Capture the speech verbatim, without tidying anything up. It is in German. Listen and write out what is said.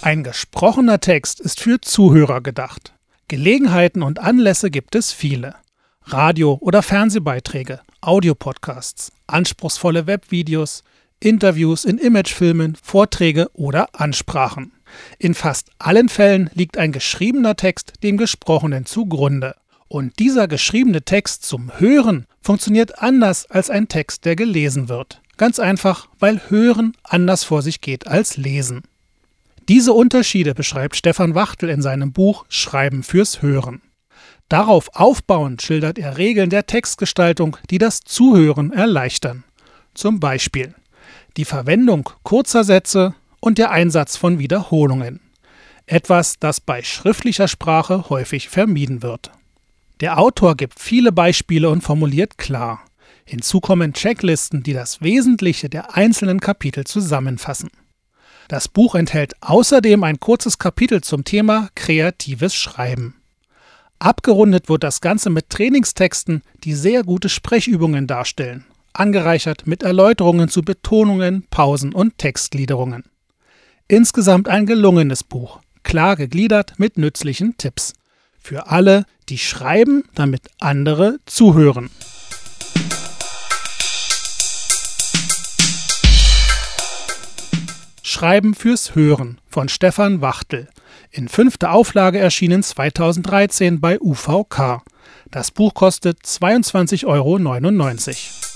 Ein gesprochener Text ist für Zuhörer gedacht. Gelegenheiten und Anlässe gibt es viele. Radio- oder Fernsehbeiträge, Audiopodcasts, anspruchsvolle Webvideos, Interviews in Imagefilmen, Vorträge oder Ansprachen. In fast allen Fällen liegt ein geschriebener Text dem Gesprochenen zugrunde. Und dieser geschriebene Text zum Hören funktioniert anders als ein Text, der gelesen wird. Ganz einfach, weil Hören anders vor sich geht als Lesen. Diese Unterschiede beschreibt Stefan Wachtel in seinem Buch Schreiben fürs Hören. Darauf aufbauend schildert er Regeln der Textgestaltung, die das Zuhören erleichtern. Zum Beispiel die Verwendung kurzer Sätze und der Einsatz von Wiederholungen. Etwas, das bei schriftlicher Sprache häufig vermieden wird. Der Autor gibt viele Beispiele und formuliert klar. Hinzu kommen Checklisten, die das Wesentliche der einzelnen Kapitel zusammenfassen. Das Buch enthält außerdem ein kurzes Kapitel zum Thema kreatives Schreiben. Abgerundet wird das Ganze mit Trainingstexten, die sehr gute Sprechübungen darstellen, angereichert mit Erläuterungen zu Betonungen, Pausen und Textgliederungen. Insgesamt ein gelungenes Buch, klar gegliedert mit nützlichen Tipps. Für alle, die schreiben, damit andere zuhören. Schreiben fürs Hören von Stefan Wachtel. In fünfter Auflage erschienen zweitausenddreizehn bei U V K. Das Buch kostet zweiundzwanzig Euro neunundneunzig.